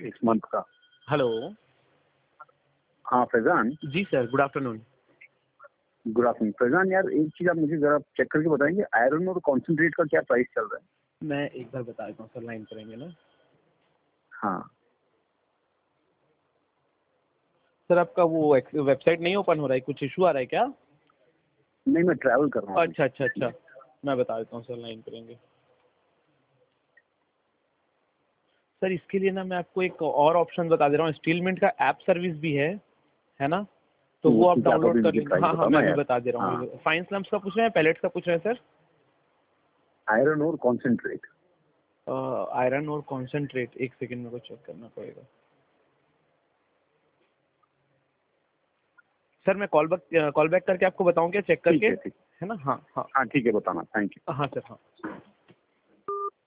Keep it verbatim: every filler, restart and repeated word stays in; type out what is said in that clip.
Six month का। Hello. हाँ फैजान। जी sir, good afternoon. Good afternoon Faizan, यार एक चीज आप मुझे जरा चेक करके बताएंगे, आयरन और कॉन्सेंट्रेट का क्या प्राइस चल रहा है? मैं एक बार बता देता हूँ सर, लाइन करेंगे ना। हाँ सर आपका वो वेबसाइट नहीं ओपन हो रहा है, कुछ इशू आ रहा है क्या? नहीं, मैं ट्रैवल कर रहा हूँ। अच्छा अच्छा अच्छा, मैं बता देता हूँ सर, लाइन करेंगे। सर इसके लिए ना मैं आपको एक और ऑप्शन बता दे रहा हूँ, स्टीलमेंट का ऐप सर्विस भी है है ना, तो वो आप डाउनलोड कर लेंगे। हाँ हाँ, मैं भी बता दे रहा हूँ। फाइन स्लम्स का पूछ रहे हैं, पैलेट्स का पूछ रहे हैं सर? आयरन और कॉन्सेंट्रेट। आयरन और कॉन्सेंट्रेट, एक सेकेंड मेरे को चेक करना पड़ेगा सर। मैं कॉल बैक कॉल बैक करके आपको बताऊँ क्या, चेक करके? ठीक है, ठीक है ना। हाँ हाँ हाँ ठीक है, बताना। Thank you. हाँ सर हाँ।